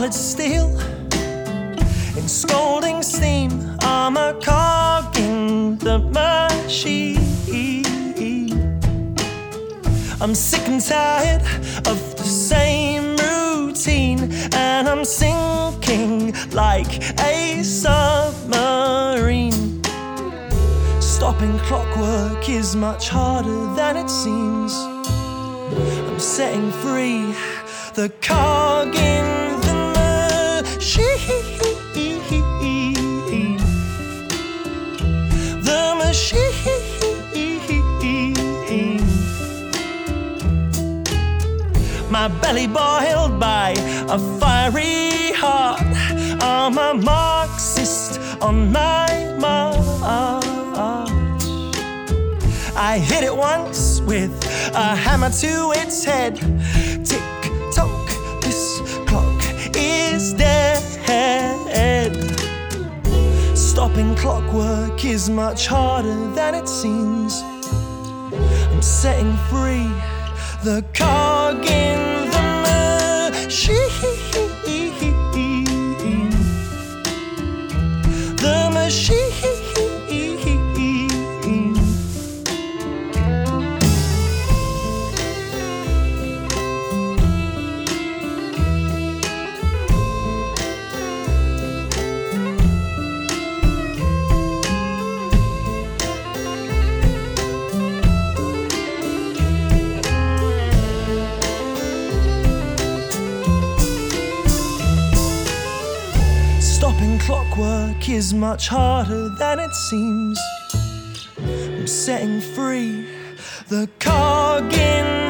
solid steel. In scalding steam, I'm a cog in the machine. I'm sick and tired of the same routine, and I'm sinking like a submarine. Stopping clockwork is much harder than it seems. I'm setting free the cog in the machine. The machine. My belly boiled by a fiery heart. I'm a Marxist on my march. I hit it once with a hammer to its head. Tick tock, this clock is dead. Stopping clockwork is much harder than it seems. I'm setting free the cog in the machine. The machine. Stopping clockwork is much harder than it seems. I'm setting free the cog in